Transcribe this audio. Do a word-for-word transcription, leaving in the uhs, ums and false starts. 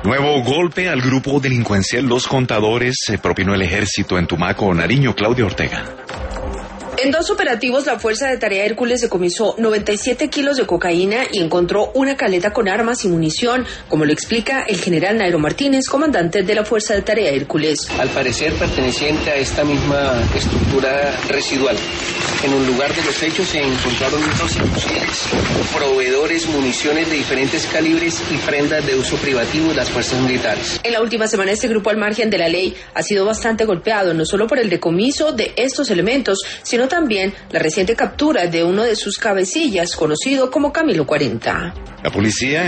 Nuevo golpe al grupo delincuencial Los Contadores se propinó el ejército en Tumaco, Nariño. Claudia Ortega. En dos operativos, la Fuerza de Tarea Hércules decomisó noventa y siete kilos de cocaína y encontró una caleta con armas y munición, como lo explica el general Nairo Martínez, comandante de la Fuerza de Tarea Hércules. Al parecer perteneciente a esta misma estructura residual. En un lugar de los hechos se encontraron unos fusiles, proveedores, municiones de diferentes calibres y prendas de uso privativo de las fuerzas militares. En la última semana, este grupo al margen de la ley ha sido bastante golpeado, no solo por el decomiso de estos elementos, sino también la reciente captura de uno de sus cabecillas, conocido como Camilo cuarenta. La policía